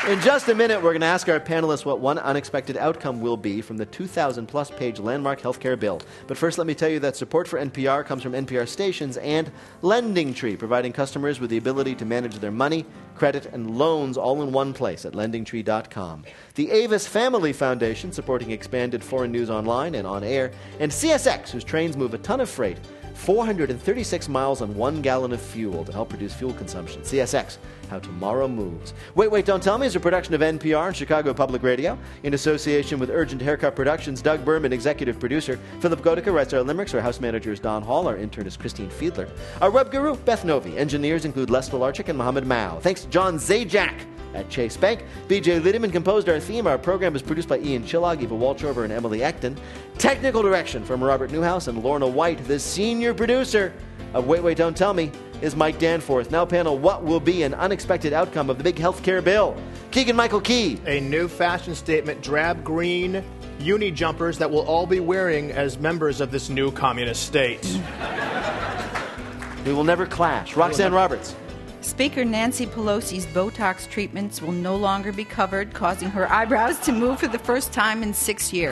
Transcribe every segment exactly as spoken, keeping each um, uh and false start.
In just a minute, we're going to ask our panelists what one unexpected outcome will be from the two thousand plus page landmark healthcare bill. But first, let me tell you that support for N P R comes from N P R stations and LendingTree, providing customers with the ability to manage their money, credit, and loans all in one place at lending tree dot com. The Avis Family Foundation, supporting expanded foreign news online and on air. And C S X, whose trains move a ton of freight, four hundred thirty-six miles on one gallon of fuel to help reduce fuel consumption. C S X, how tomorrow moves. Wait, Wait, Don't Tell Me is a production of N P R and Chicago Public Radio in association with Urgent Haircut Productions. Doug Berman, executive producer. Philip Gotica writes our limericks. Our house manager is Don Hall. Our intern is Christine Fiedler. Our web guru, Beth Novi. Engineers include Les Volarchik and Mohammed Mao. Thanks to John Zajac at Chase Bank. B J Lideman composed our theme. Our program is produced by Ian Chillog, Eva Walchover, and Emily Acton. Technical direction from Robert Newhouse and Lorna White. The senior producer of Wait, Wait, Don't Tell Me is Mike Danforth. Now, panel, what will be an unexpected outcome of the big health care bill? Keegan-Michael Key. A new fashion statement, drab green uni jumpers that we'll all be wearing as members of this new communist state. We will never clash. Roxanne never- Roberts. Speaker Nancy Pelosi's Botox treatments will no longer be covered, causing her eyebrows to move for the first time in six years.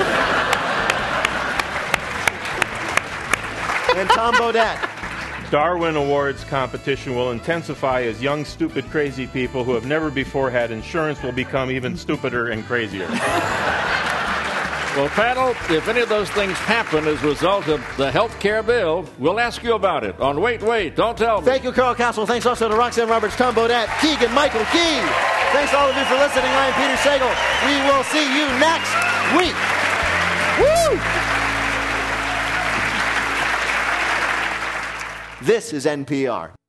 And Tom Bodette. Darwin Awards competition will intensify as young, stupid, crazy people who have never before had insurance will become even stupider and crazier. Well, panel, if any of those things happen as a result of the health care bill, we'll ask you about it on Wait, Wait, Don't Tell Me. Thank you, Carl Castle. Thanks also to Roxanne Roberts, Tom Bodette, Keegan-Michael Key. Thanks to all of you for listening. I'm Peter Sagal. We will see you next week. Woo! This is N P R.